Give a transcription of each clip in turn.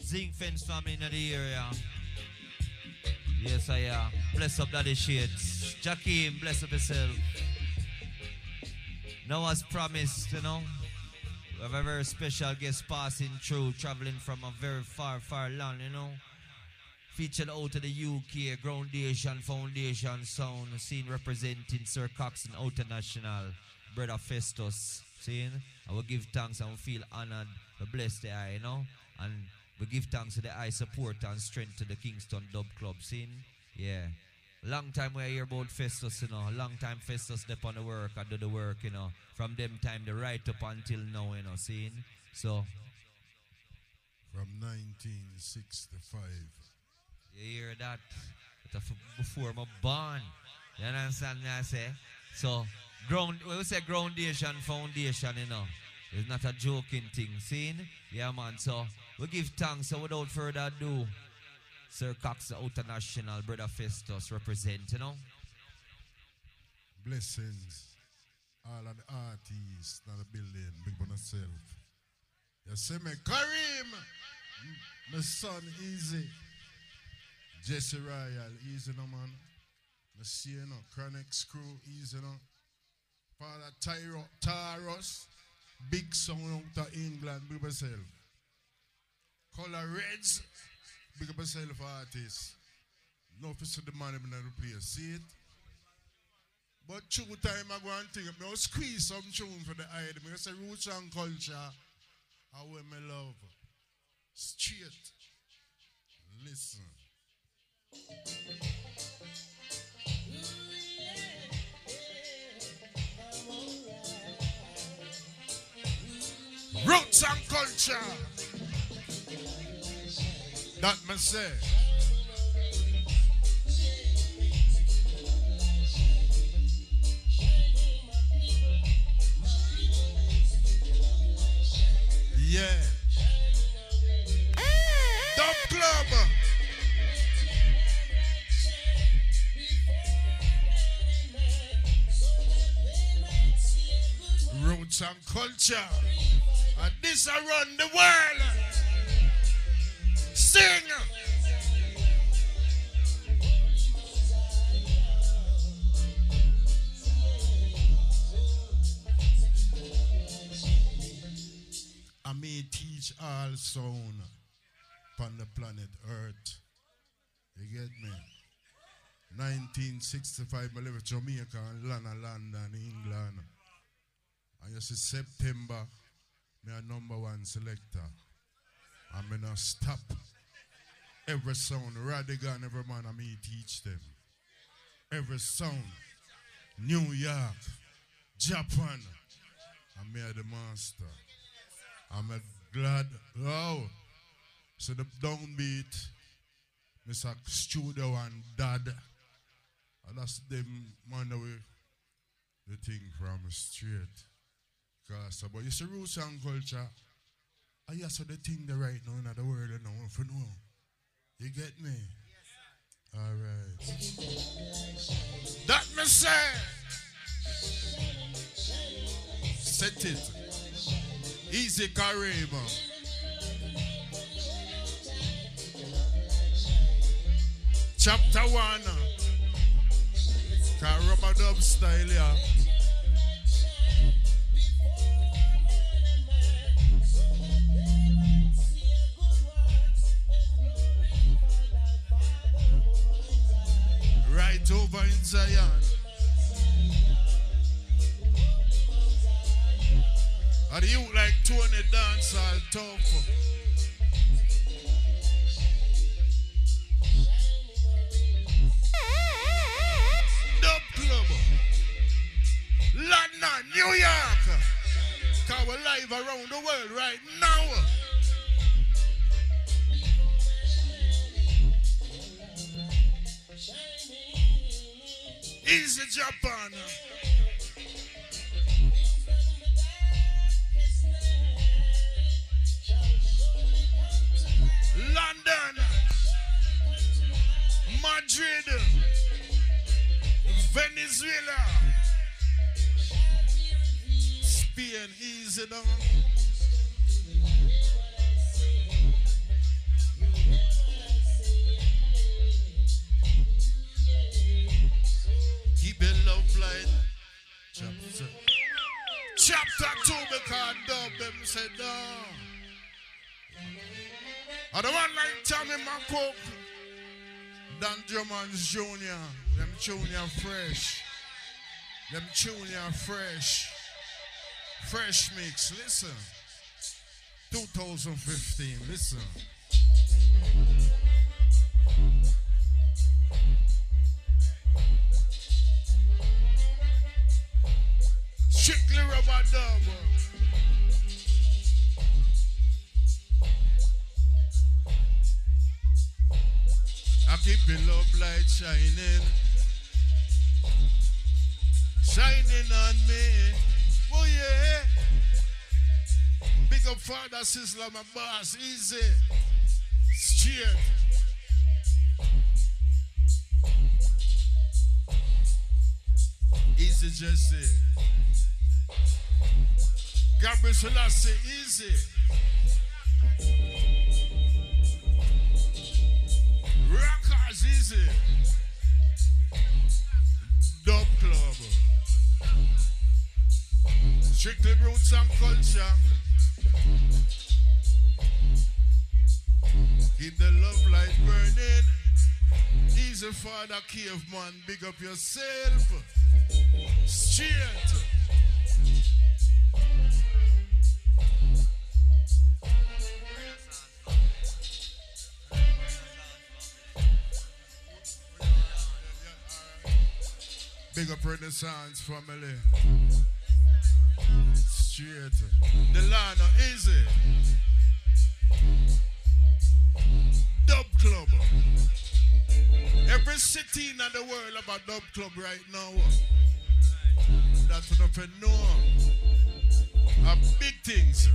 Zinc Fence family in the area. Yes, I am. Bless up Daddy Shades. Jakeem, bless up yourself. Now as promised, we have a very special guest passing through, traveling from a very far, far land, Featured out of the UK, Groundation Foundation Sound, seen representing Sir Coxon International, Brother Festus, seeing? I will give thanks and we feel honored, we bless the eye, And we give thanks to the eye support and strength to the Kingston Dub Club, seeing? Yeah. Long time we hear about Festus, Long time Festus step on the work and do the work, From them time, the right up until now, seeing? So. From 1965. You hear that? Before my born. You understand me I say? So, when we say Groundation Foundation, it's not a joking thing, seeing? Yeah, man. So, we give thanks. So, without further ado, Sir Cox International, Brother Festus represent, Blessings. All of the artists in the building, big on yourself. You see me, Kareem, my son, easy. Jesse Royal, easy no man. I see Chronic Screw, easy no. Father Taros, big song out of England, big yourself. Color Reds, big up yourself artist. No for the money in the place, see it? But two time I go and think, I squeeze some tune for the eye. I say roots and culture, I will my love. Straight. Listen. Roots and culture. That me say. Yeah. Dub Club. Roots and culture. And this around the world. Sing. I may teach all sound upon the planet Earth. You get me? 1965, I live in Jamaica and London, England. And you see September, me a #1 selector. I'm gonna stop every sound, Radigan, every man, I may teach them. Every sound, New York, Japan, I'm me the master. I'm glad. Oh, so the downbeat, Mr. Studio and Dad, and that's them man away the thing from straight. Cause but you see roots and culture, I just the thing the right now in the world and now for know. You get me? Yes, sir. Alright. That me say. Set it. Easy Kareem. Chapter 1. Rubber dub style, yeah. Right over in Zion. And you like Tony dance all tough. Dub Club. London, New York. Cause we're live around the world right now. Easy Japan. London, Madrid, Venezuela, Spain, easy down. said, no. I don't want like Tommy McCook, Dan Drummond's Jr. Them junior fresh. Them junior fresh. Fresh mix, listen. 2015, listen. Strictly rubber dub. I keep the love light shining. Shining on me. Oh yeah. Big up Father Sizzler, my boss. Easy. Straight. Easy Jesse. Gabriel Selassie, easy. Rockers, easy. Dub Club. Strictly roots and culture. Keep the love light burning. Easy Father Caveman, big up yourself. Straight. Big up Renaissance family. Straight. Delano, easy. Dub Club. Every city in the world about Dub Club right now. That's enough to know. Big things.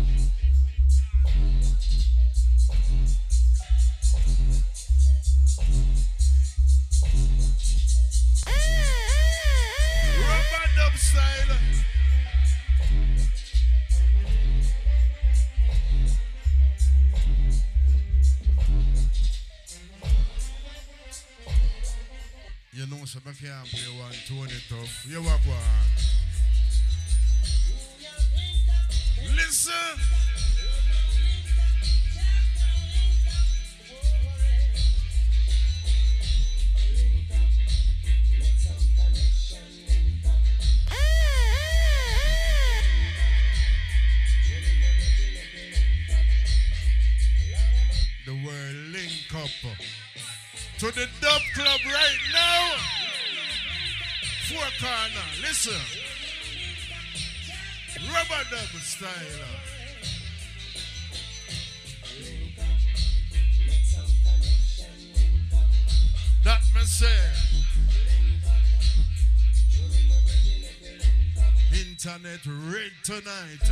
Rubber dub style. You know, so I can't play 120 tough. You walk one. Listen. The word link up to the Dub Club right now. Four corner, listen. Rubber dub style. That me say. Internet red tonight.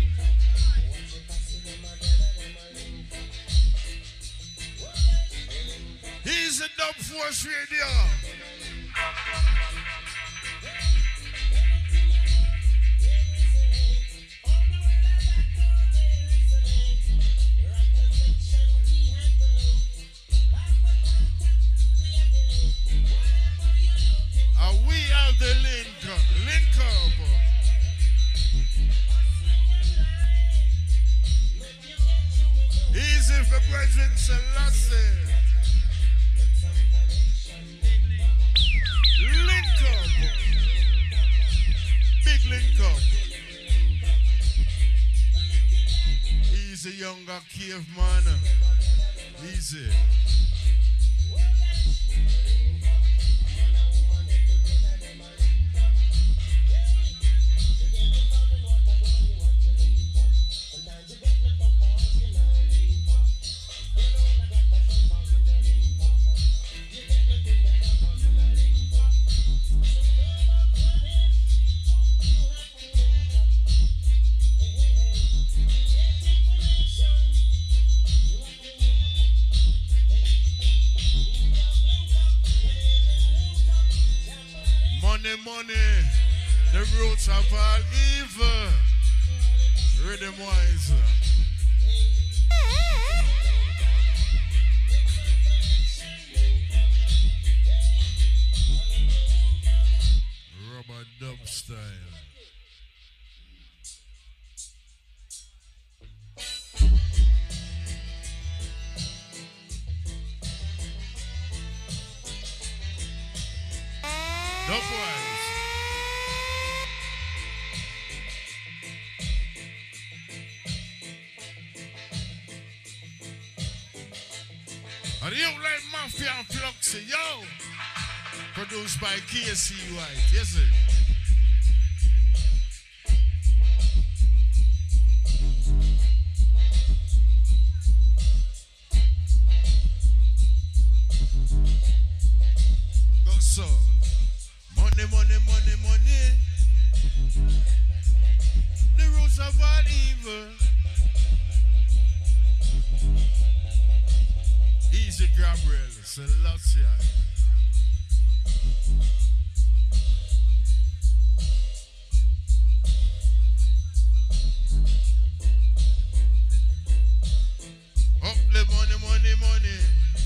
He's a Dub Force Radio. We have the link up. Easy for President Selassie. Link up. Big link up. Easy younger caveman. Easy. Money, the roots of all evil. Rhythm wise. Rubber dub style. And you like Mafia and Fluxy, yo. Produced by KC White, yes sir. Go so. Money, money, money, money. The roots of all evil. Easy Gabriel, Selassie. Up the money, money, money.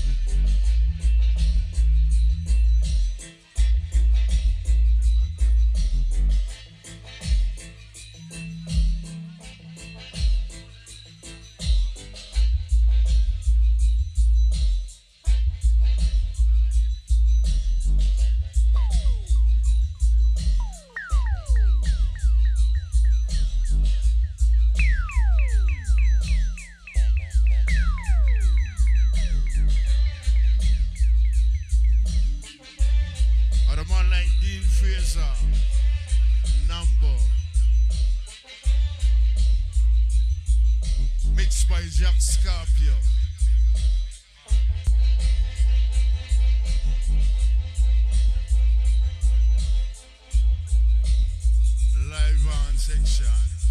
Mixed by Jack Scorpio. Live on section.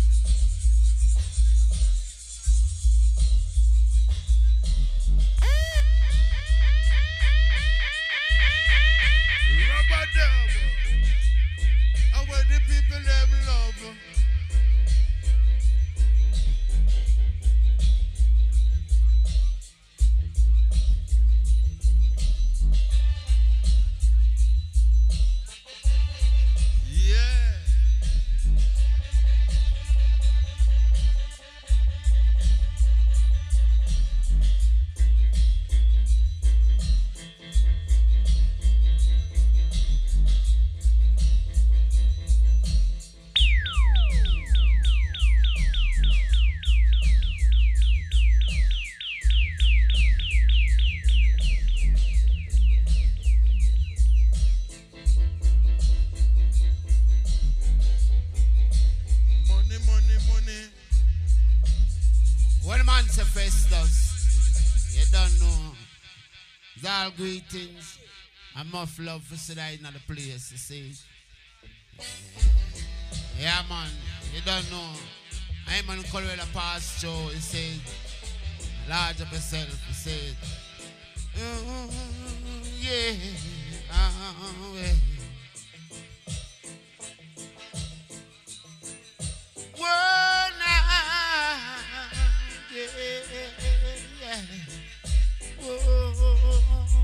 Rubber dub. And where the people them love. Greetings and much love for today in the place, you see. Yeah, man, you don't know. I'm on Colorado Pastor, you see. Large up yourself, you see. Yeah, yeah. Well, now, yeah. Whoa.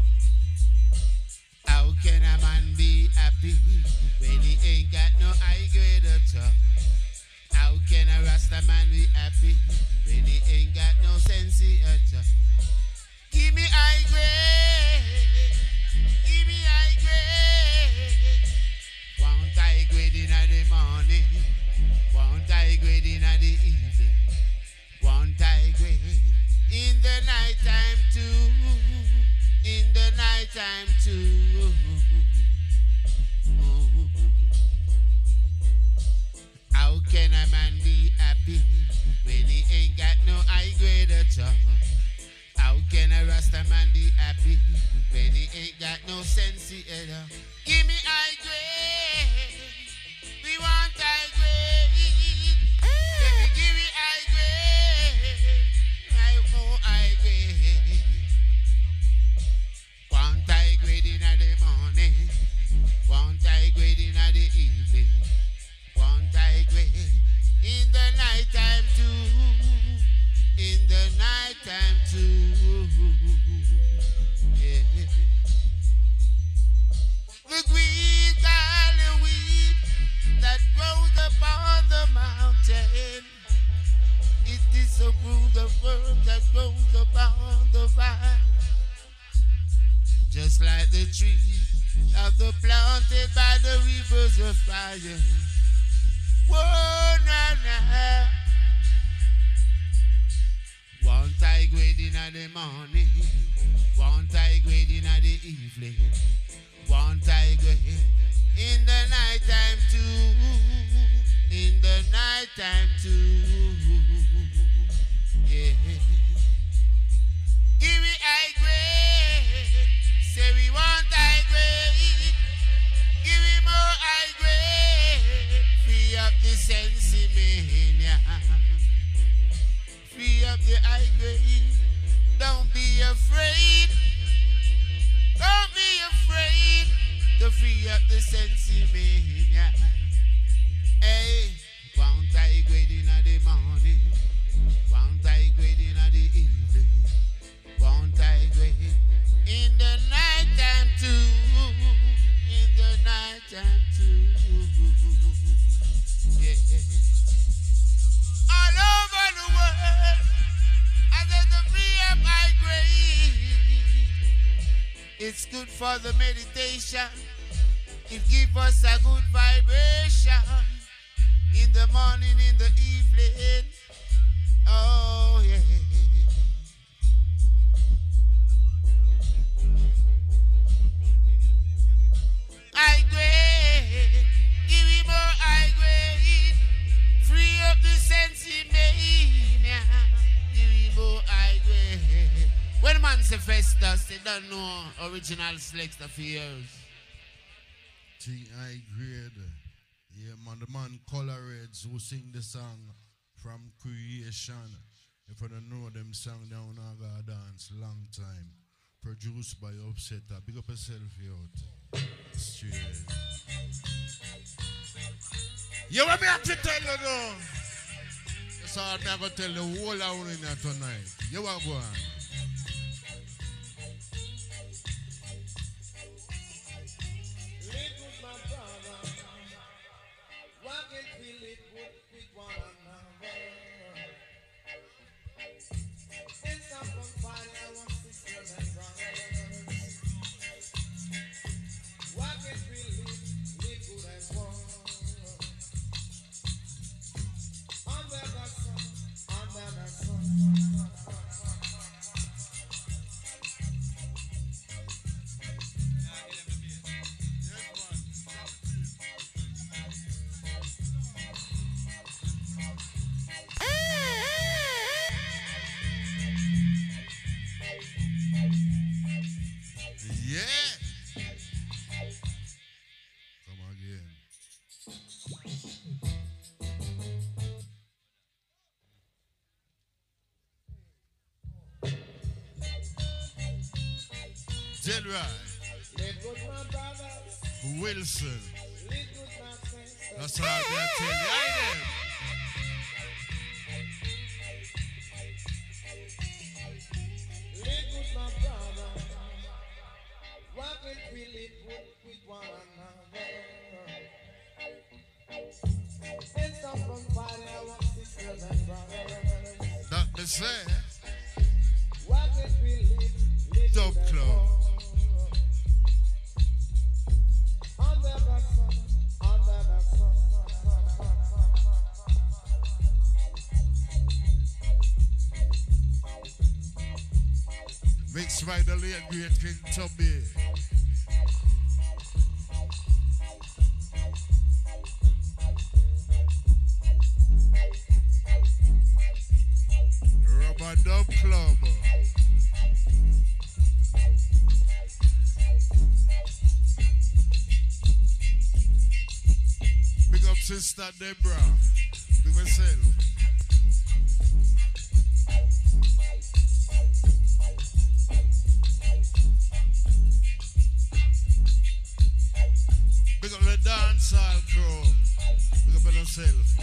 How can a man be happy when he ain't got no high grade at all? How can a Rasta man be happy when he ain't got no sense at all? Give me high grade, give me high grade. Want high grade in the morning, want high grade in the evening, want high grade in the night time too. In the night time too. How can a man be happy when he ain't got no high grade at all? How can a Rasta man be happy when he ain't got no sense at all? Give me high grade. We want high grade. Baby, give me high grade. I want high grade. Want high grade in the morning, want high grade in the evening, want high grade in the night time too, in the night time too. Yeah. The green garlic weed that grows upon the mountain, it disapproves the herb that grows upon the vine. Just like the tree of the planted by the rivers of fire. Whoa, na na. One high grade in the morning, Won't I grade in the evening? Won't I grade in the night time too? In the night time too. Yeah. Give me high grade. Say we want high grade. Give me more high grade. Free up the sensimania. Free up the high grade. Don't be afraid. Don't be afraid to free up the sensimania. Hey, won't I grade in the morning? Won't I grade in the evening? Won't I grade in the night time too? In the night time too. Yeah. All over the world, I said to free up high grade. It's good for the meditation. It gives us a good vibration. In the morning, in the evening. Oh, yeah. High grade. Give me more high grade. Free up the sensimania. Give me more high grade. When man say Festus, they don't know original selector for years. High grade. Yeah, man, the man Color Reds who sing the song from creation. If you don't know them song down Naga Dance, long time. Produced by Upsetter. Big up yourself out. Straight. You want me to tell you though? That's all I'm going to tell the whole hour in there tonight. You want to go on? Dead right. Wilson. That's how they tell you. I them. Live with my brother. Why can't we live with one another? It's up from party, our sisters and brothers. That me say. Why can't we live Dub Club. Under the sun, under the sun. Mixed by the late great King Tubby. Rubber Dub Club. Big up Sister Deborah. Big myself. Big up the dancehall crew. Big up yourself.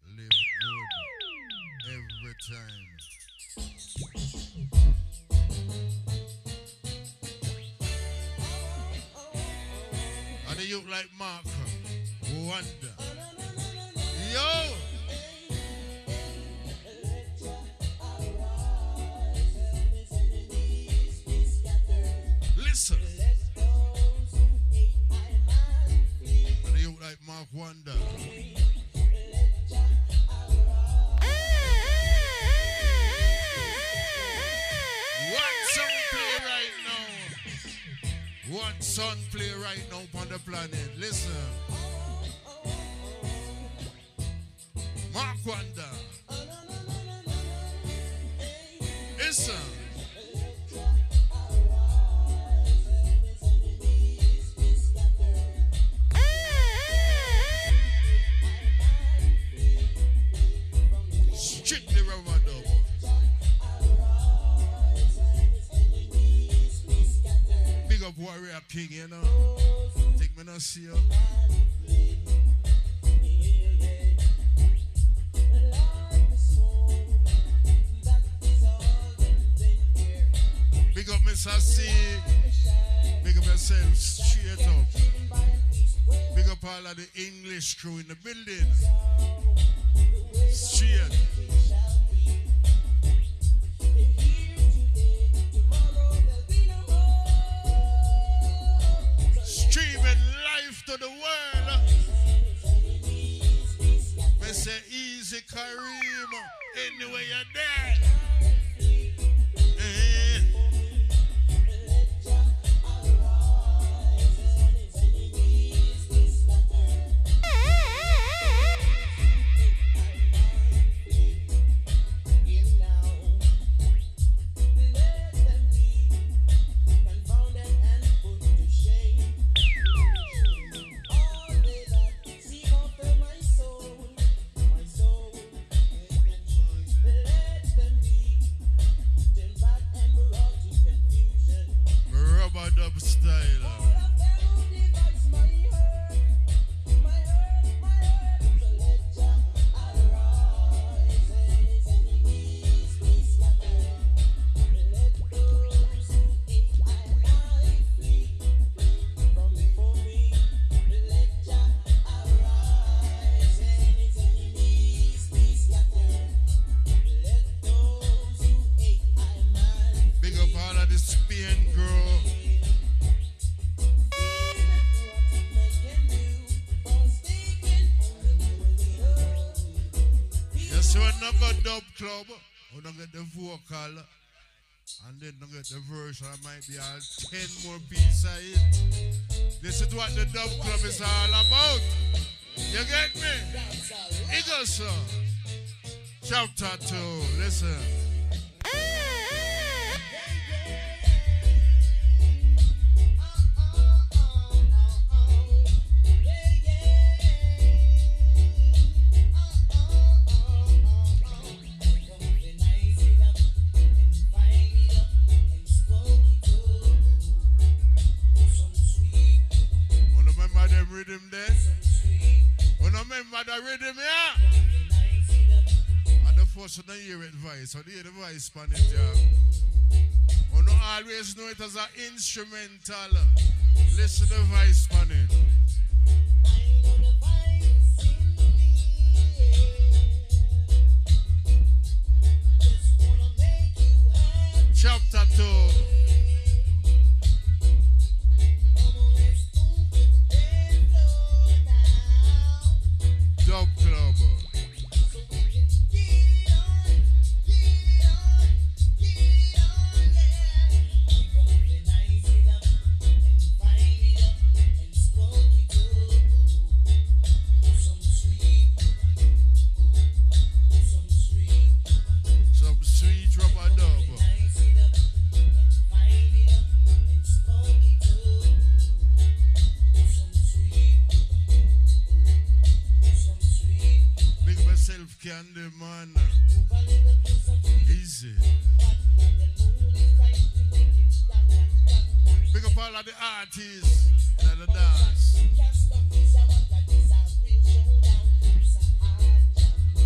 live good every time. And the youth like Mark Wonder. Yo! Listen. And the youth like Mark Wonder. One song play right now on the planet. Listen. Mark Wonder. Listen. Strictly rubber dub. Big up Warrior King, you know. Take me no see you. Big up Mr. C. Big up yourself straight up. Big up all of the English crew in the building. Straight. Streaming life to the world. Me say easy Kareem. Anyway you're there. Dub style. Big up all of the Spain girl. So when I go dub club, we don't get the vocal, and then don't get the version. I might be all 10 more pieces of it. This is what the dub club is all about. You get me? It goes so. Chapter 2, listen. Rhythm there. When I remember the rhythm, yeah. And the first one, hear it voice. So hear the voice on it, yeah. When you always know it as an instrumental. Listen to the voice on it. Chapter 2. Dub Club. Some sweet rubber dub. Candy man, easy. Big up all of the artists in the dance.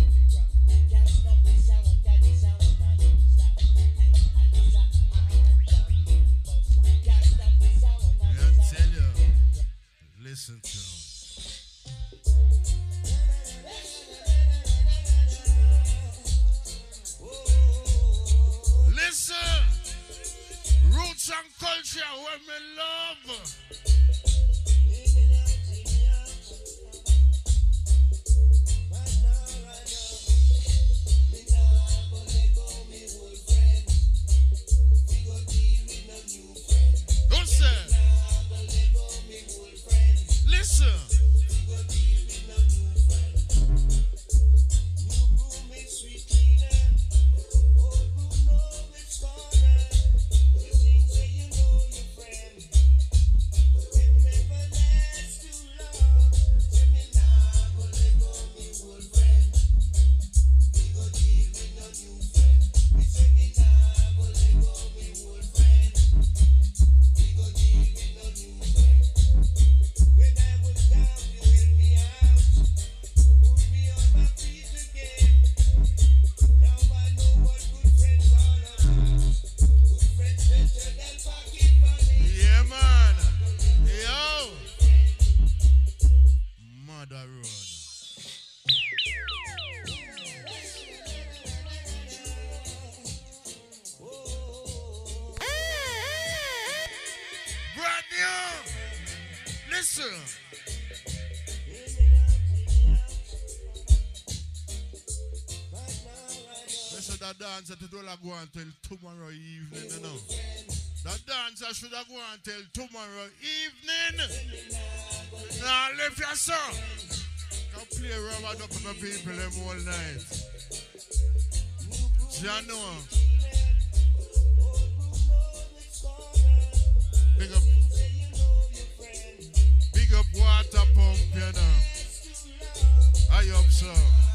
said that dancer to do go until tomorrow evening, you know. That dancer should have go until tomorrow evening. Now lift your song. Now play rubber up for the people them all night. Jano. Big up water pump, you know. I hope so.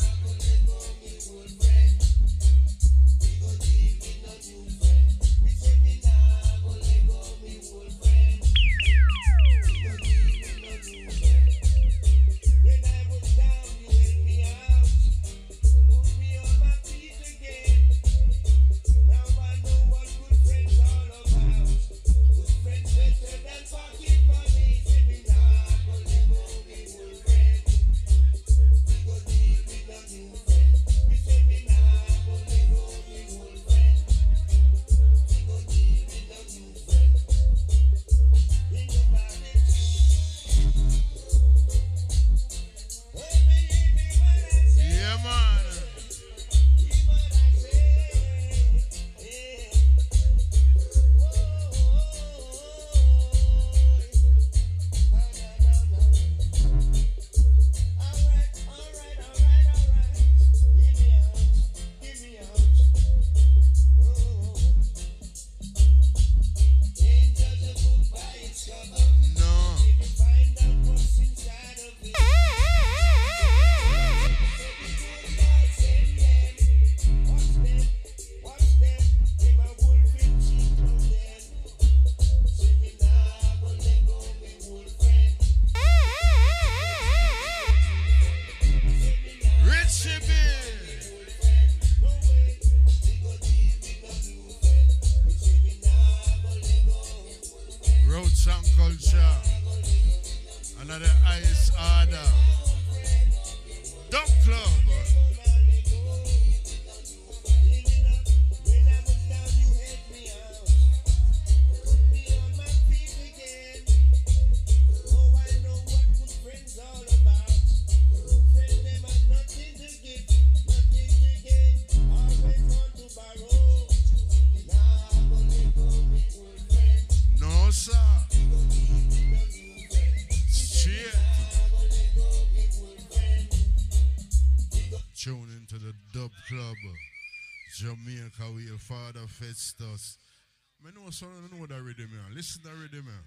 Jamaica with your father Festus. I know someone know that rhythm, man. Listen to that rhythm, man.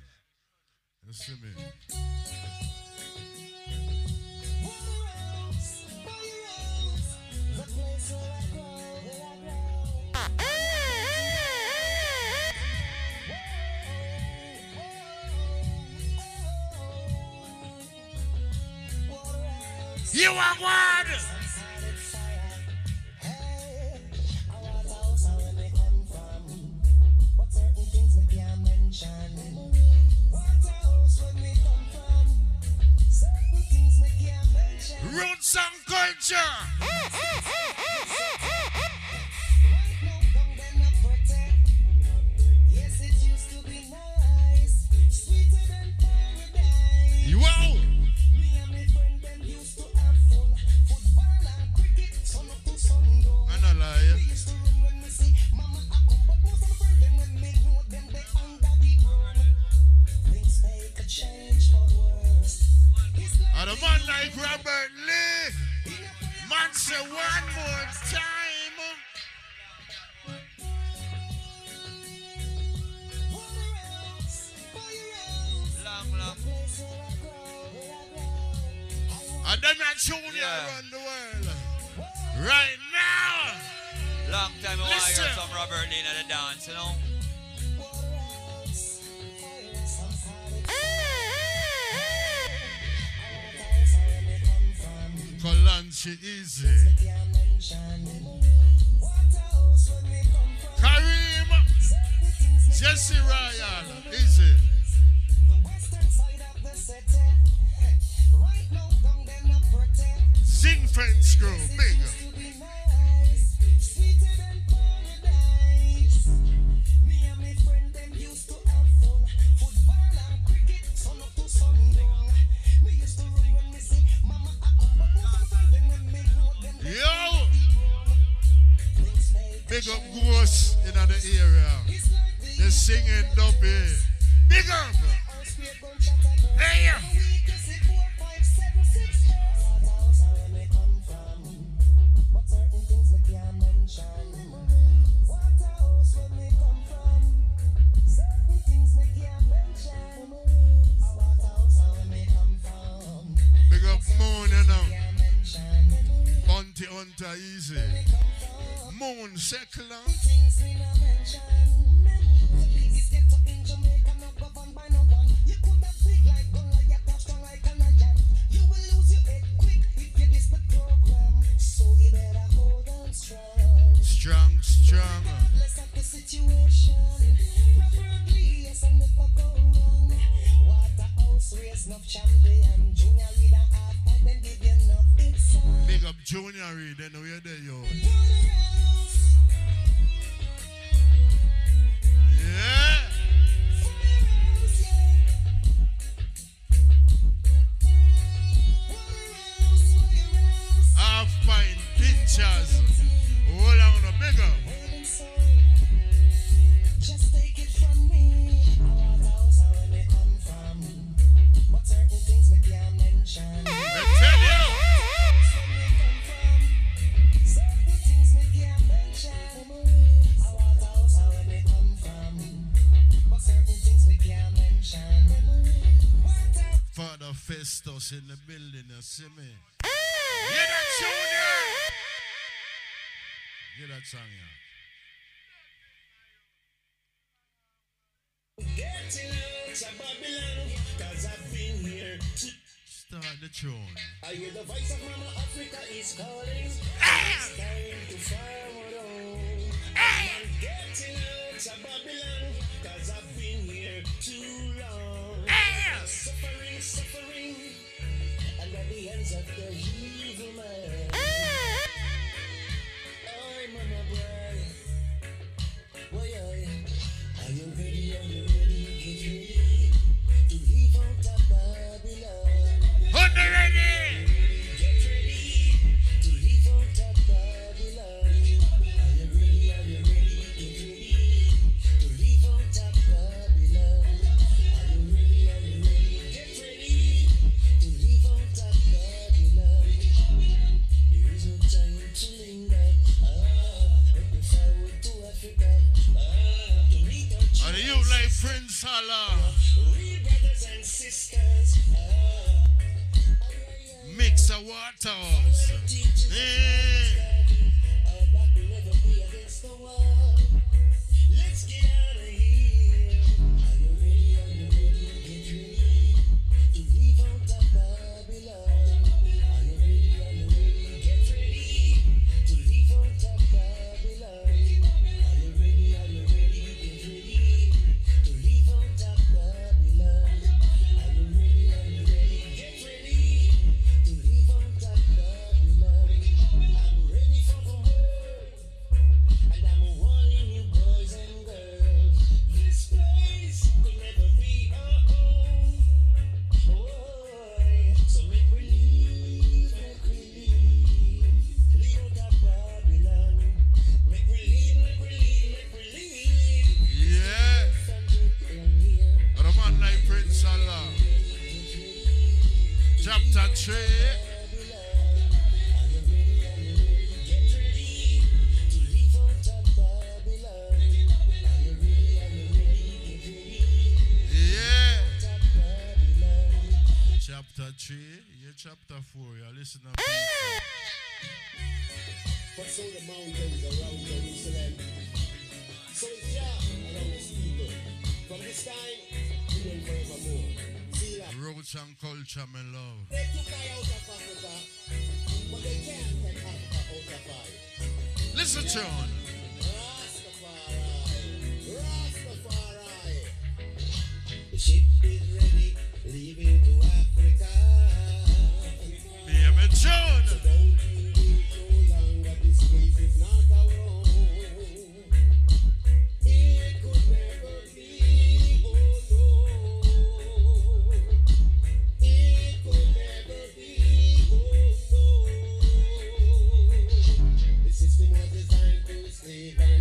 You see me? You are one! Roots and culture. Yes, it used to be nice, sweeter than paradise. Wow. Me and my friend them used to have fun. Football and cricket, sun up to sundown. I'm not lying. We used to run when we see mama a come, but most of my friends them when me know them they under the ground. Things make a change for the worse. And a man like Robert Lee, man say one more time. Long. And them are tuning around the world. Right now. Long time I want to hear some Robert Lee at the dance, you know. Colanchi easy. Kareem, Jesse Royal, easy. Zing French crew, big. Yo! Big up Ghost in the area. They're singing dopey. Big up. Hey. Big up Moon, you know. Bounty Hunter easy. Moon secular. Strong, strong. Big up Junior Reid, they know you're there, yo. Yeah. Half pint pinchers. Hold on, no big up. Just take it from me. I house where they come from. But certain things we can't mention. I tell you. Certain things we can't mention. I house where they come from. But certain things we can't mention. Father Festus in the building, you see me? Hear that tune, yeah? Hear that song, yeah? Getting out of Babylon, 'cause I've been here to Start the tune. I hear the voice of Mama Africa is calling. It's time to forward on. I'm getting out of Babylon, 'cause I've been here too long. Suffering, suffering, under the hands of the evil man. Oh, Mama boy. Boy, are you ready? Are you ready? Get ready to leave out of Babylon. Hold the ready! Get ready to leave out of Babylon. Are you ready? Are you ready? Get ready to leave out of Babylon. Are you ready? Are you ready? Get ready to leave out of Babylon. There is no time to linger. Let me forward to Africa. To meet our Are you like Prince Salah? we brothers and sisters. Mix a Waterhouse. Our back will never be against the wall. Let's get out of here. Are you ready? Are you ready? Get ready to leave out of Babylon. Are you ready? Are you ready? Get ready to leave out of Babylon. Are you ready? Are you ready? Get ready to leave out of Babylon. Are you ready? Are you ready? Get ready to leave out of Babylon. I'm ready for the world, and I'm warning you boys and girls. This place could never be our own. Oh, so make we leave, leave out of Babylon. Make we leave, make we leave, make we leave. Yeah. And a man like Prince Salah. Chapter 3. Get ready to leave out of Babylon. Are you ready? Are you ready? Get ready Yeah. out of Babylon. Chapter 3. Yeah, chapter 4. Yeah, listen up. People. But so the mountains around Jerusalem. So it's Jah around his people. From this time, we and forevermore. See that? Roots and culture, my love. They took I out of Africa, but they can't take Africa out of I. Listen to it. Rastafari, Rastafari. The ship is ready, leaving to Africa. Yeah, me John. Don't you wait no longer, this place is not our own. It could never be, oh no. It could never be, oh no. The system was designed to slave and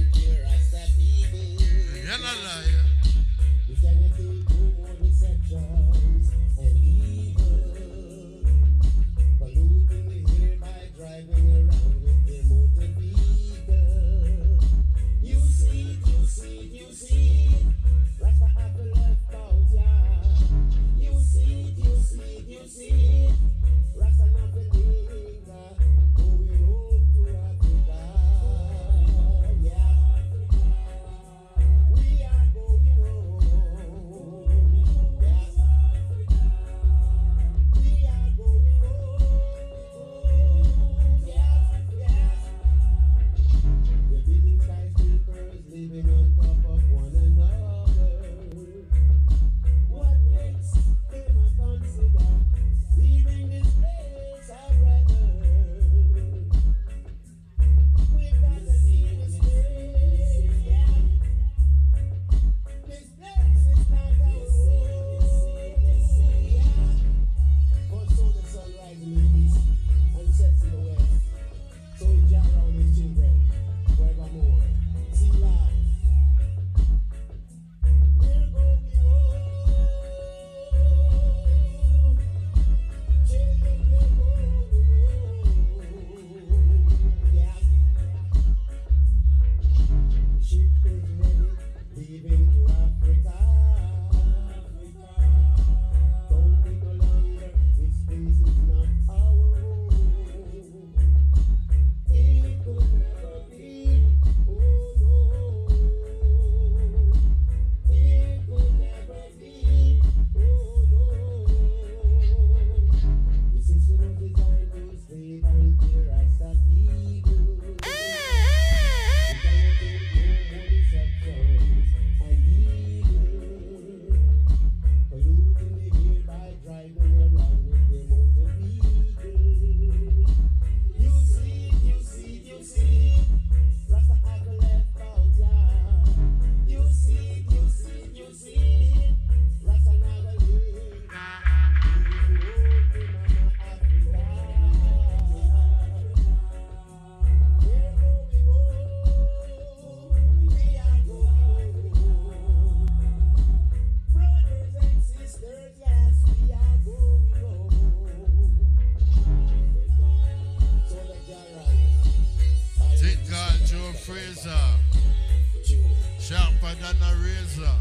Joe Fraser. Sharper than a razor.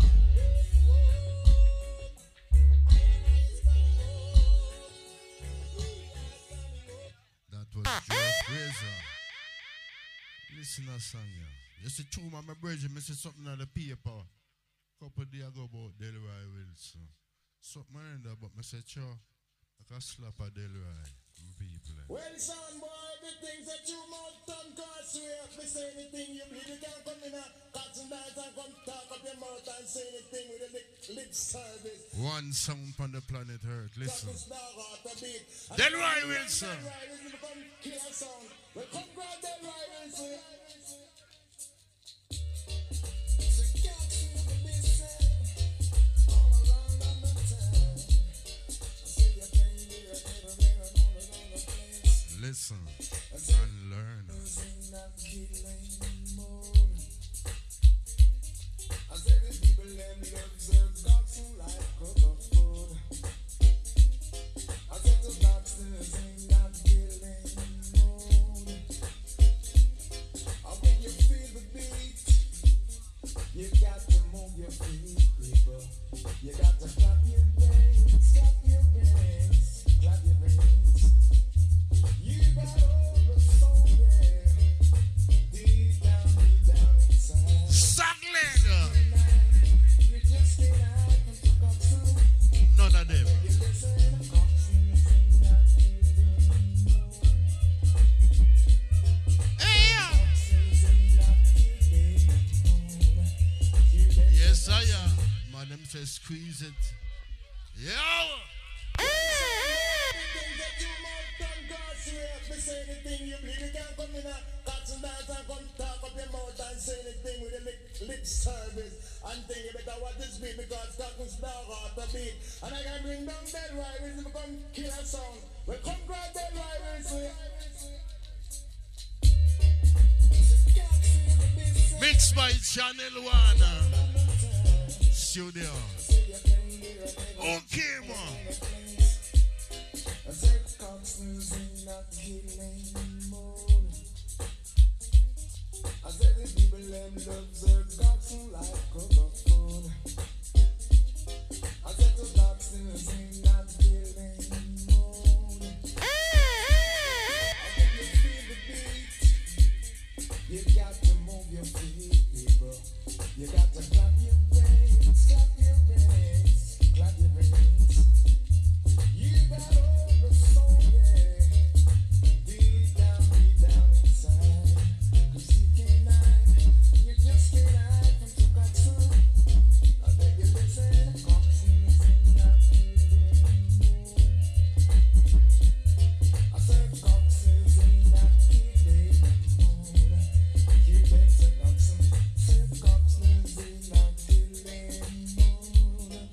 That was Joe Fraser. Listen to that song, yeah. You see, true, my brother, I see something on the paper. Couple of days ago about Delroy Wilson. Something in there, but I said, sure, I can slap a Delroy. People. Well, son, boy, the things that you mouth done cause you if me say anything you believe you can come in a cats and dance and come talk up your mouth and say anything with a lip service. One sound on the planet Earth, listen. Delroy Wilson. Well, come grab Delroy Wilson. Listen and learn. I said the people them love dogs who like cocoa food. I said the doctors ain't not killing mood. And when you feel the beat, you got to move your feet, people. You got to clap your hands, clap your hands, clap your hands. You got all the soul, yeah. Deep down inside. Suckling! You just can't hide from the coxswain. None of them. You listen to coxswains and not Yes, I am. Madam says squeeze it. Yo! Say anything you believe you can come in a cats and dance and come talk up your mouth and say anything with a lip service and think you better what this beat because cockles dog out the beat and I can bring down Delroy Wilson come kill a song. Well come grab Delroy Wilson. Mixed by Channel One Studio. Okay, man. I said coxswains in not killing mode. I said the people them love their coxswains like cocoa food. I said the coxswains in not killing mode. And when you feel the beat, you got to move your feet, people. You got to clap your hands, clap your hands, clap your hands. You got all the soul, yeah. Deep down inside. 'Cause you can't hide, you just can't hide from the coxswain. I beg you listen, coxswains ain't not killing mood. I said coxswains ain't not killing mood. You better coxswain, said coxswains ain't not killing mood.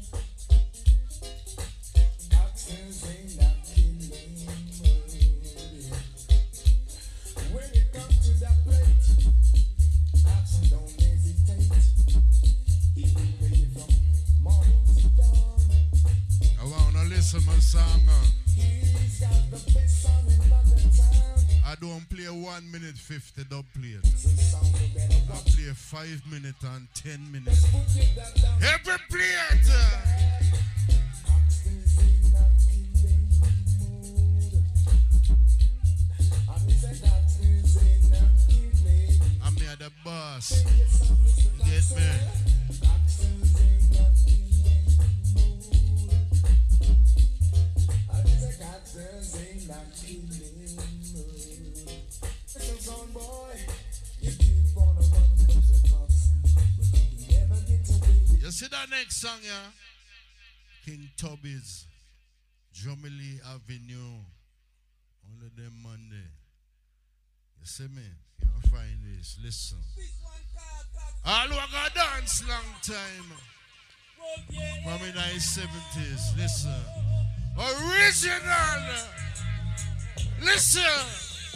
Coxswains ain't not killing mood. When it comes to that plate, coxswain don't hesitate. He will pay you from morning to dawn. I want to listen to my song. He's got the best song in London town. I don't play 1 minute 50, don't play it. The sound you better I rock. play 5 minutes and 10 minutes. Put it that down. Every play it! Coxswains ain't not killing mood. And me say coxswains ain't not killing. I'm here the boss. Sing your song, Mr. Get me. Coxswain. Coxswains ain't not killing mood. And me say coxswains ain't not killing mood. Listen, son boy, you keep on a run from the cops, but you never get away. You see that next song, yeah? King Tubby's Jubilee Avenue. Only them Monday. You see me? Can't find this. Listen. All who got dance long time. From in the 70s. Listen. Original. Listen.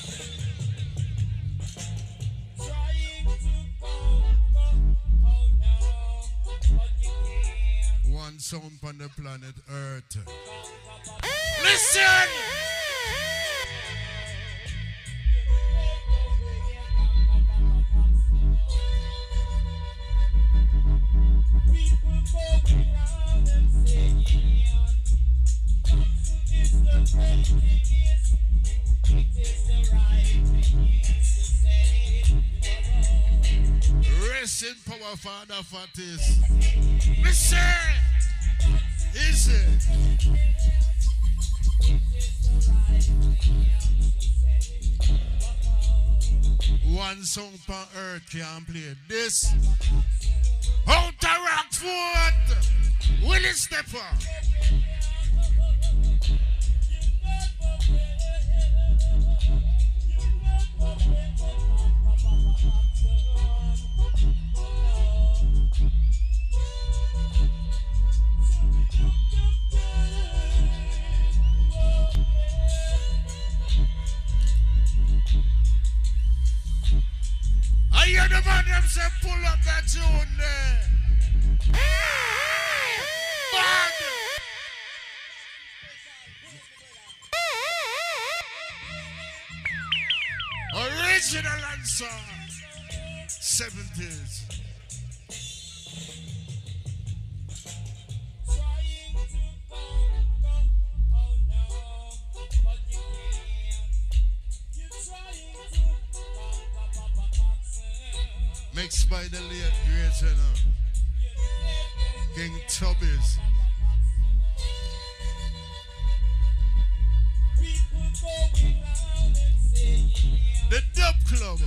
One sound on the planet Earth. Listen! Rest in power, Father Fatis. Mister! Easy. One song per earth can't play this. Outer Rockford! Willie Stepper! I hear the man them say pull up that tune there. Bad. Original answer. 70s. Mixed by the late great King Tubbies. The Dub Club.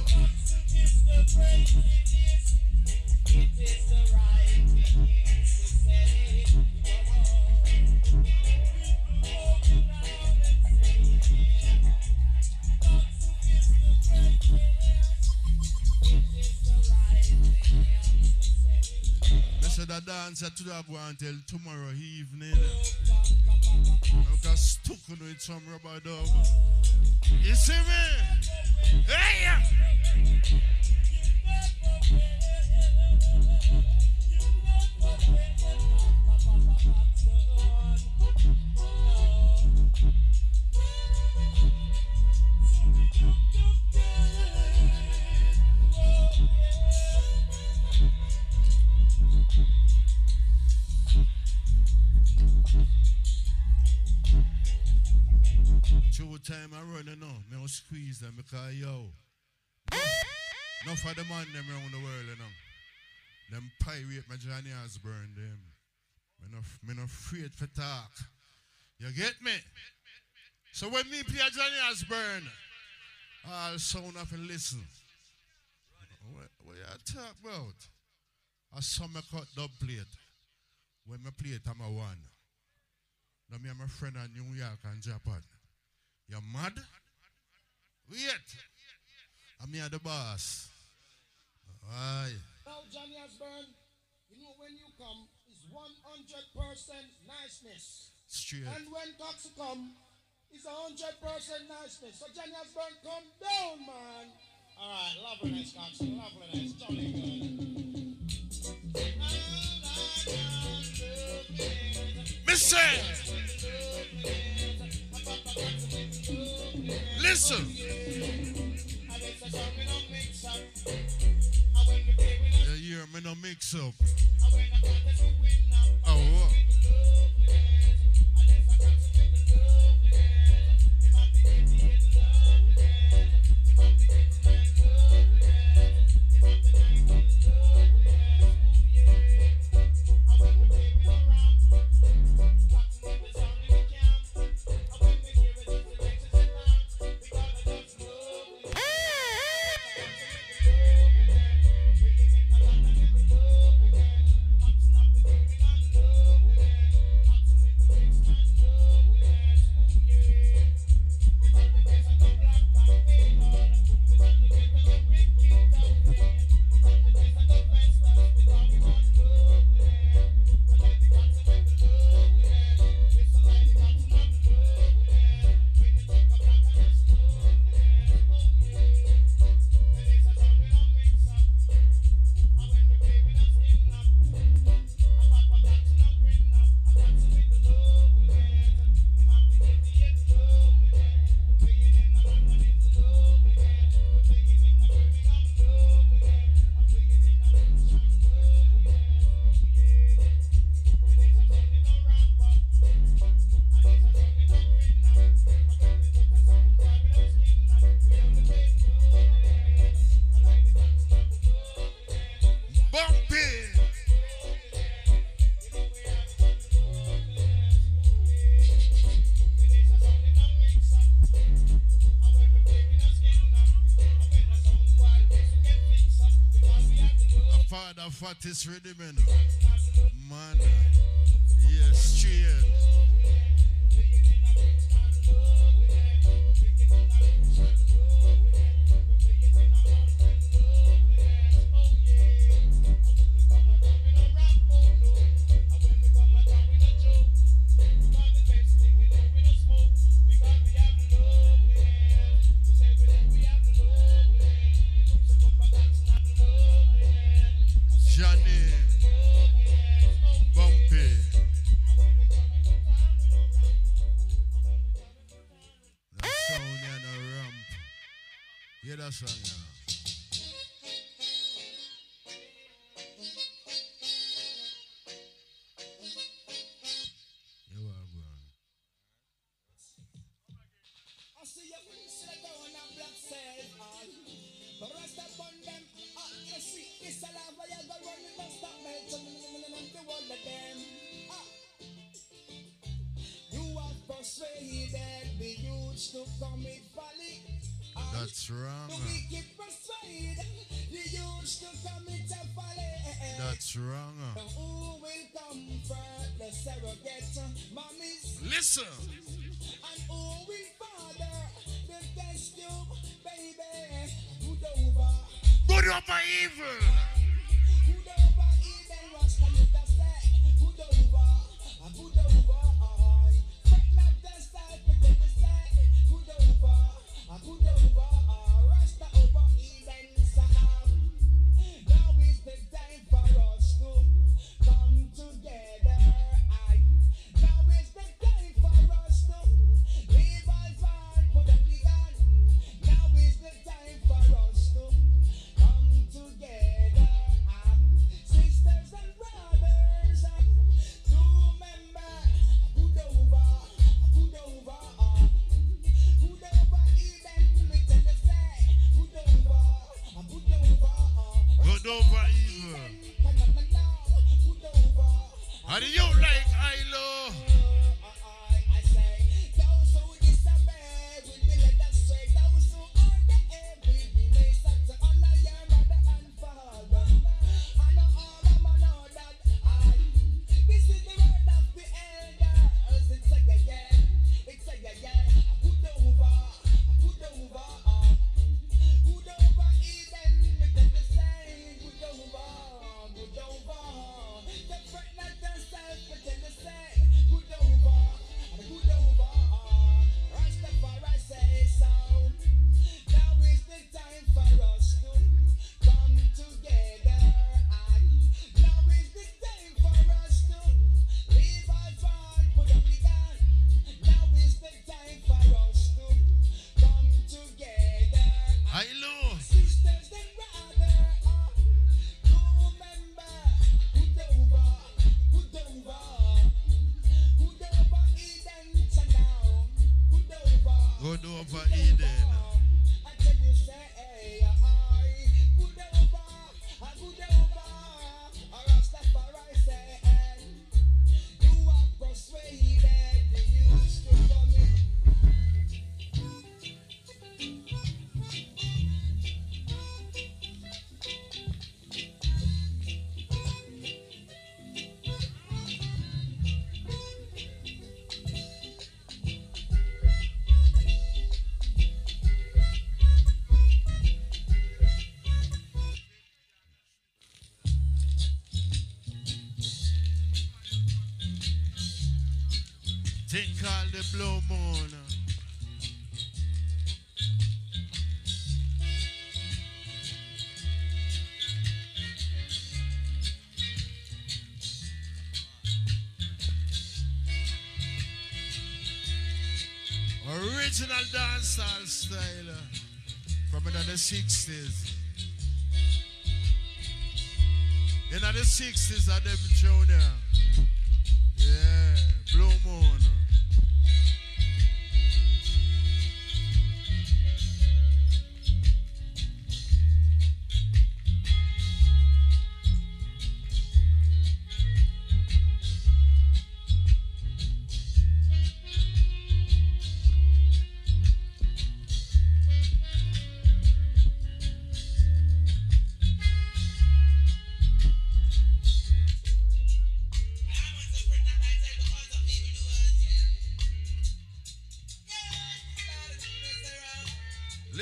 The dancer to that go until tomorrow evening. I got stuck with some rubber dub. You see me? Hey! Time I run now, me don't squeeze them because yo, no for the man them around the world, you know. Them pirate my Johnny Osborne them. Me no afraid for talk. You get me? So when me play Johnny Osborne, I'll sound up and listen. What you talk about? I saw me cut dub plate. When me play it, I'm a one. Now me and my friend in New York and Japan. You mad? Wait. I'm here the boss. Aye. Now, Johnny Osborne, you know when you come, it's 100% niceness. Straight. And when Coxie come, it's 100% niceness. So Johnny Osborne, come down, man. All right, loveliness, Coxie, loveliness, jolly good. Mister! Listen. Yeah, hear me no mix up. Oh. Father Fatis Rhythm. Man. Yes, straight. Johnny, Bumpy. That sound and a ramp. Hear that song, yeah. You are going. I see you sit down and black said, but rest upon them. You see, this a lava, you go run it, don't stop me. The one of them. You are persuaded the youths to commit folly. That's wrong. The wicked persuade the youths to commit a folly. That's wrong. Who will comfort the surrogate mummies? Listen. And who will father the test tube, baby? Good over. Good over evil. Good over even Rasta Yuta say. Good over. Good over. Fret not the style, pretend to say. Good over. Good over. Rasta over even Sam. Now is the time for us to come together. Now is the time for us to leave our van, put them began. Now is the time for us to come together. Sisters and brothers, to remember, good over, good over, good over even, we tell the say, good over, good over, Good over evil. good over. How do you like Ilo? I say, those who disobey will be led astray. Those who are the head will be made such to honor your mother and father. Honor all of man or that this is the word of the elders. It's a yeah, it's a yeah. Good over, good over, good over Eden. We tell the same, good over, good over. The fret not yourself, but tell the same, good over, good over. Rastafari say so. Now is the time for us to come together. Now is the time for us to leave our van, put up the gun. Now is the time for us to come together. Ilo. Sisters and brothers, to remember, good over, good over, good over Eden to now, good over. Good over Eden. I tell you say, good over, good over. Rastafari say, you are persuaded the youths to come in. Thing called the Blue Moon. Original dancehall style from in the 60s. In the 60s, I them junior. Yeah, Blue Moon.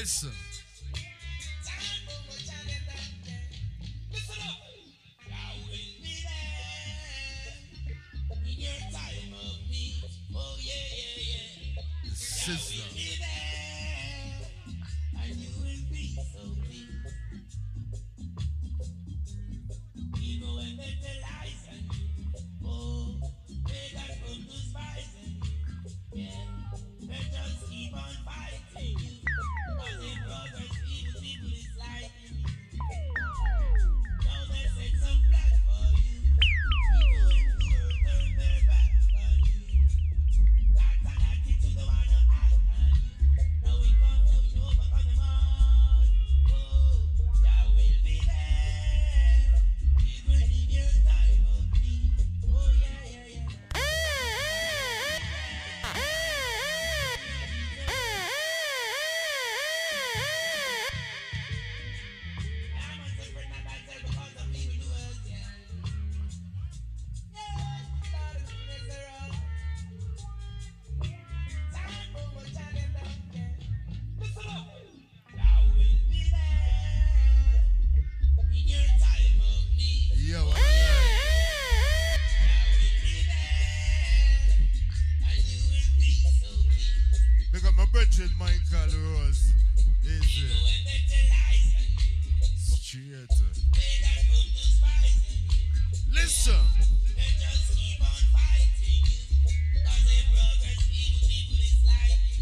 Listen. Listen up. I will be there in your time of need. Oh yeah, yeah, yeah. Sizzler. Be there, and you will be so pleased. Even when they tell lies and you, oh, they got from to spice and you, yeah, they just keep on fighting you. But they progress, evil people is liking you. Now they set some blood for you. Even when the world turn their backs on you. That's an attitude they wanna act on you. Now we come, now we overcome them all. Oh, that will be there. Even in your time of need. Oh yeah, yeah, yeah. I'm a different and I say because of me we do it, yeah. Yeah, Lord, it's wrong. Time for what I get done, yeah. Listen up. Thou will be there in your time of need. Yo, Thou will be there and you will be so pleased. Big up my brethren, Michael Rose. Easy. Even when they tell lies and you, Straight. they got from to spice and you. Listen. They just keep on fighting you. Cause they progress, evil people is like you.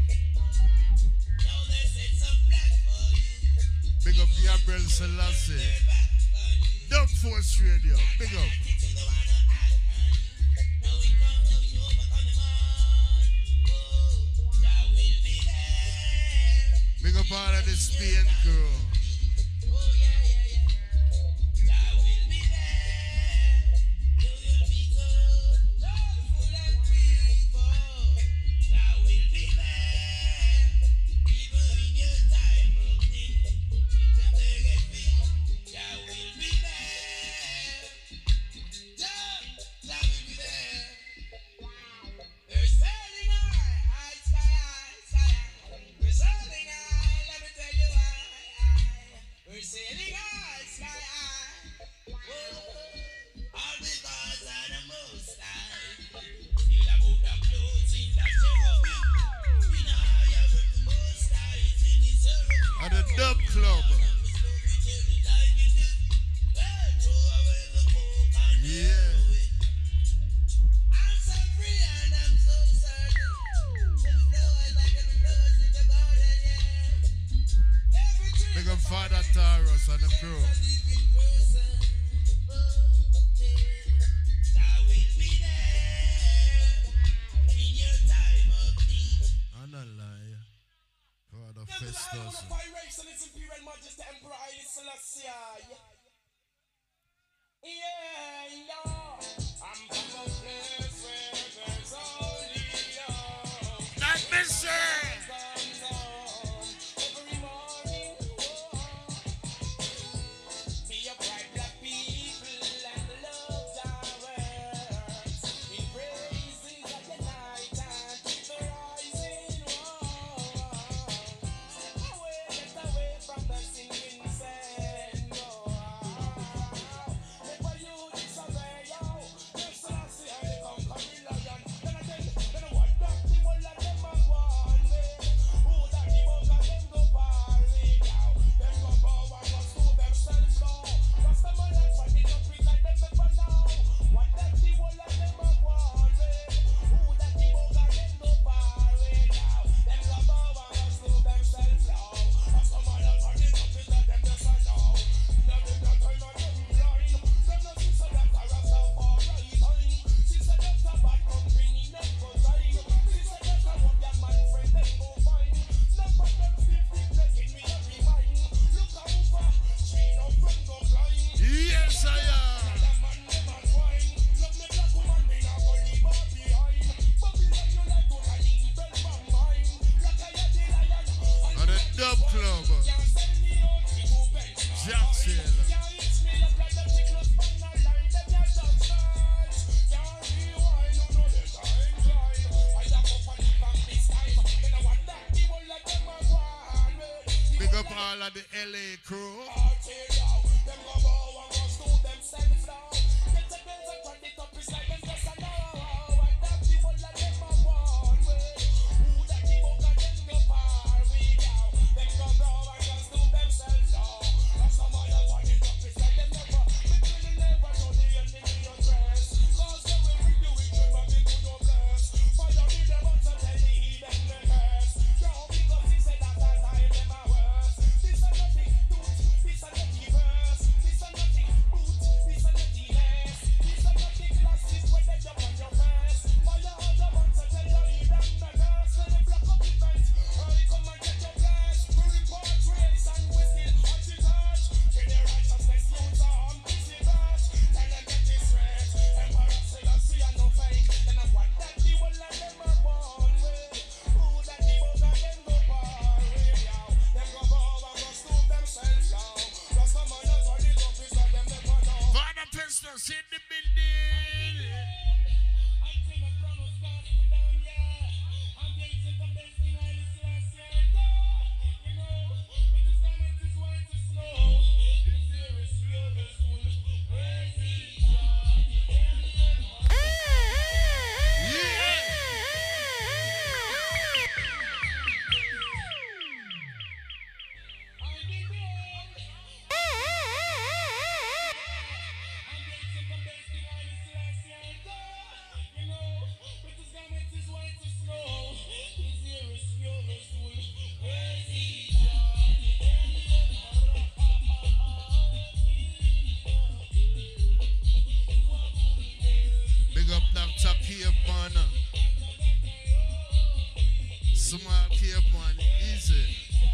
Now they set some blood for you. Big up Gabriel Selassie. They're back on you. Dub Force Radio. Big up. Attitude they wanna act on you. Now we come, now we overcome them all. Oh, that will be there. Big up all of the Spain crew. Oh yeah, yeah, yeah. That will be there. You will be good, joyful and peaceful. That will be there. Even in your time of need, you can take it big. That will be there. Yeah, that will be there. We're sailing high, sky high, sky high. We're sailing high, let me tell you why. We're sailing high, sky high. Whoa, all because of the Most High. Feel about the clothes in the cherubim. In higher with the Most High is in his cherubim. At the Dub Club. Yeah. I'm so free and I'm so certain. Every flower like every flower in the garden, yeah. Every tree Big up Father Taurus and the crew. a living person. Oh, yeah. That will be there in your time of need. I'm not lying. Father Festus. Pirates and His Imperial Majesty Emperor Haile Selassie. Yeah, yeah. I'm from a place where there's only love. Not missing. Comes home every morning. Oh. Be a bright black people and love towers. In praises at the night and keep the rising. Get away from the sinking sand. Never you disobey, yo. Just I see how they come crew. Them go bow and go stoop themselves down. Get a bills and turn it up, it's like them just a know. And that the one that them a want with. Who that the book and them go par with now. Them go bow and go stoop themselves down. And some of them turn it up, it's like them never. Between the never show the enemy your dress. Cause they will bring you with them and give you no bless. Fire me them out to tell the heathen them best. Yo, because he said that as I am them a worse. This a nothing, this a nothing verse. This a nothing boot, this a nothing less. This a nothing glasses when they jump on your face. Fire all the ones to tell you heathen the best. When they block up the fence, hurry come and get your place. We report grace and we still hot it hot. Till the righteousness use our busy verse. Tell them get this straight. Emperor Selassie and no fake. Then I want that the whole of them are born with. Who that the book and them go par with now. Them go bow and go stoop themselves down. Just some of them turn it up, it's like them never know. Father Pistols in the building. Until the throne was cast me down, yeah. I'm going to the best thing I listen last year. You know, with his garment is white as snow. His hair is pure as wool. Crazy God. Big up Dr. Caveman. Small Caveman, easy.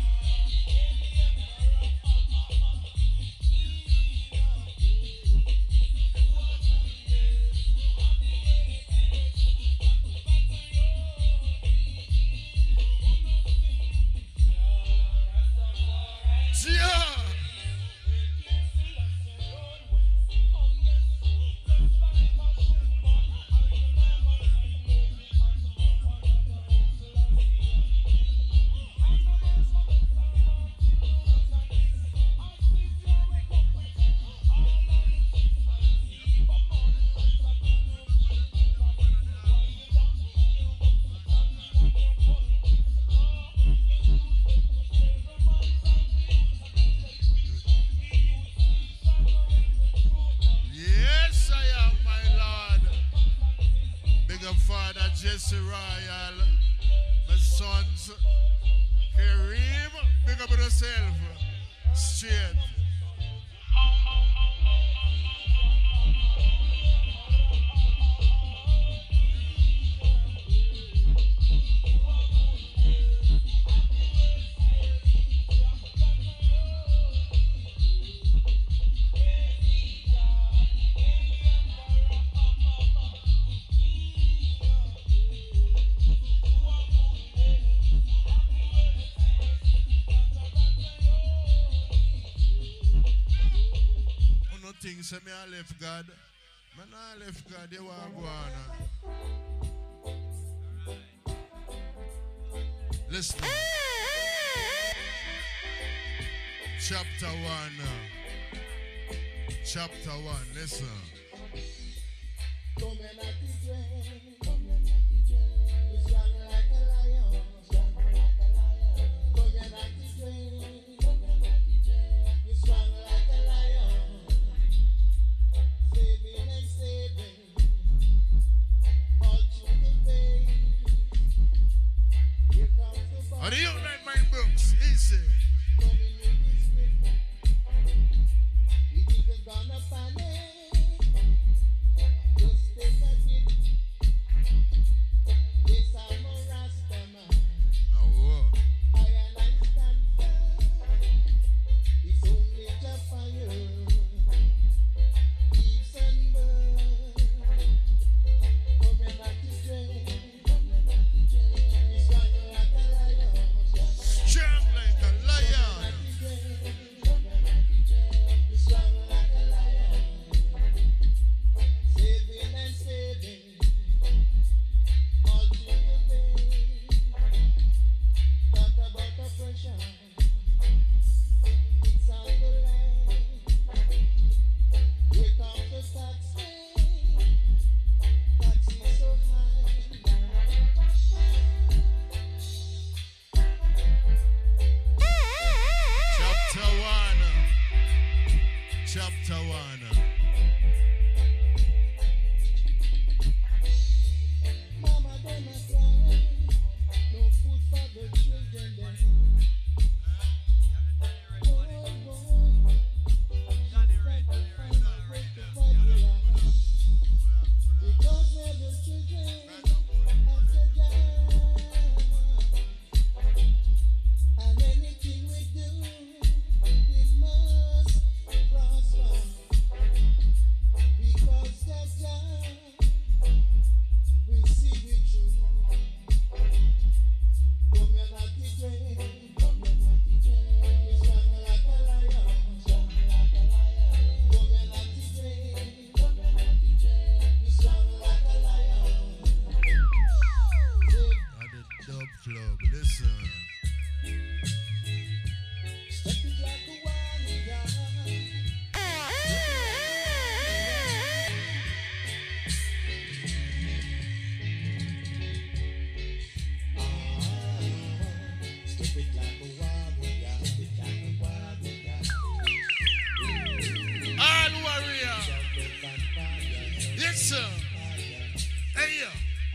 Yeah. Yes, I am, my Lord. Big up Father Jesse Royal. My sons, Kareem. Big up yourself. Straight. Things say me I left God. Man I left God, you want to go on. Listen. Chapter 1. Chapter 1. Listen. Come and not be afraid. Come and not be afraid. You're strong like a lion. Strong like a lion. Come and not be afraid. Come and not be afraid. You're strong like a lion. Saving and saving. All through the day. Here comes the ball. How do you like my books? Easy. Coming with his grip. You think you're gonna panic? Chapter 1. Mama, don't cry. No food for the children. Because of the children of the and anything we do, we must prosper. Because that's we see the truth. Come here, not the dream. Come here, not the dream. We stand like a lion. Stand like a lion. Come here, not the dream. Come here, not the dream. We stand like a lion. At the Dub Club, listen. Step it like a warrior. Step it like a warrior. Step it like a warrior. All warrior. Yes, sir. Hey, yo.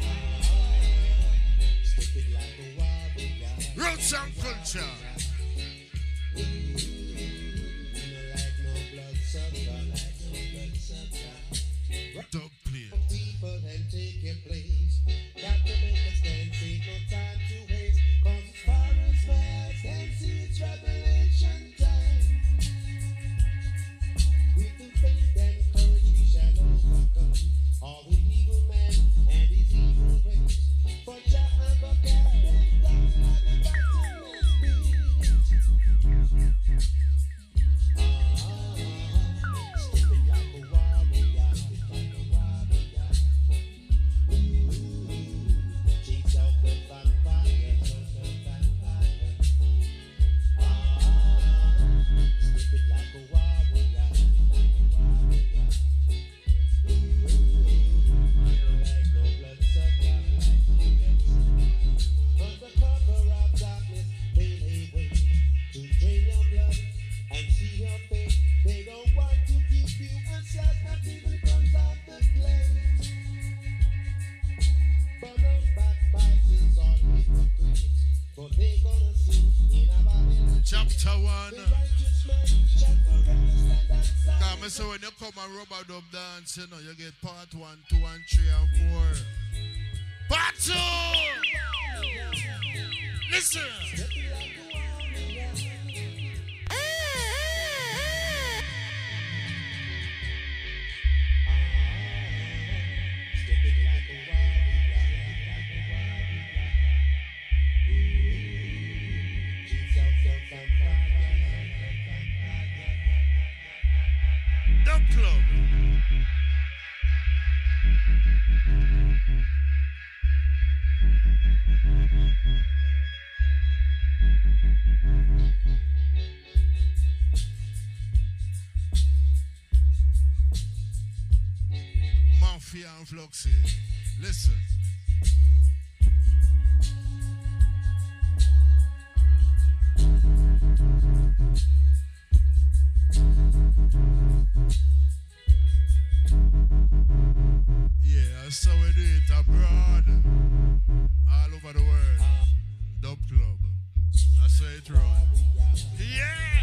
Step it like a warrior. Roots and culture. You know, like no bloodsucker, like no bloodsucker. Dub play. People and take your place. Got to make a stand, take no time to waste. Cause as far as fast can see it's revelation time. With the faith and courage we shall overcome all the evil man and his evil ways. For Jah and the captain down at the bottomless pit. Step it like a warrior, step it like a warrior. Chase out the vampire, chase out the vampire. Step it like a warrior, step it like a warrior. Like no bloodsucker, like no bloodsucker. Under cover of darkness, they lay wait to drain your blood and see your fate. They don't want to keep you and slash not even comes out the flame. But those backbiters are hypocrites, for they gonna see in a Babylon. Chapter 1. The righteous man shall forever stand outside. Come, so when you come and rubber dub dance, you know, you get part 1, 2, and 3, and 4. Part 2! Listen! Step it like a warrior. Step it like a warrior, like a warrior. Chase out the vampire, Dub Club. Mafia and Fluxy. Listen. Yeah, so we do it abroad. All over the world. Dub Club. That's how it runs. Yeah!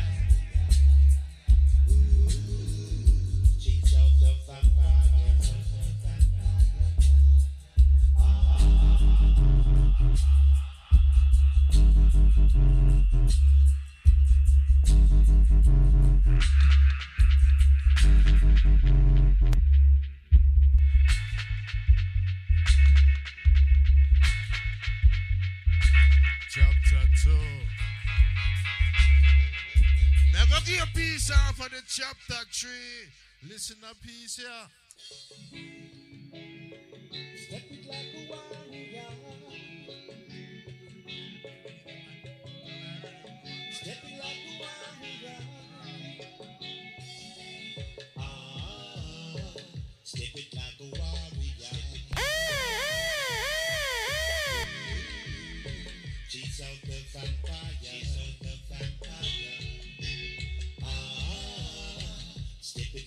chase out the vampire. Chapter 2. Now go give a piece out for the chapter 3. Listen to piece here. Step it like a warrior. Step it like a warrior. Step it like a warrior. Chase out the vampire. Chase out the vampire. Step it